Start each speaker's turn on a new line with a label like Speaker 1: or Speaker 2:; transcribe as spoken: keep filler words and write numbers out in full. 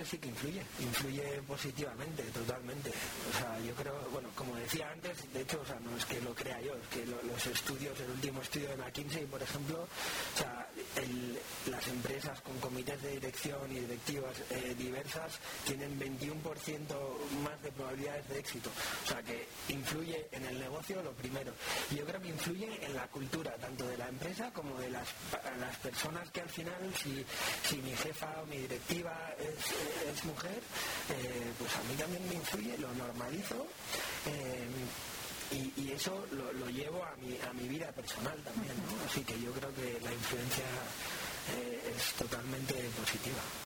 Speaker 1: que sí que influye, influye positivamente, totalmente. O sea, yo creo, bueno, como decía antes, de hecho, o sea, no es que lo crea yo, es que lo, los estudios, el último estudio de McKinsey, por ejemplo, o sea, el, las empresas con comités de dirección y directivas eh, diversas tienen veintiuno por ciento más de probabilidades de éxito. O sea, que influye en el negocio lo primero. Y yo creo que influye en la cultura, tanto de la empresa como de las, las personas que al final, si, si mi jefa o mi directiva es, es mujer, eh, pues a mí también me influye, lo normalizo. Eh, Y, y eso lo, lo llevo a mi, a mi vida personal también, ¿no? Así que yo creo que la influencia eh, es totalmente positiva.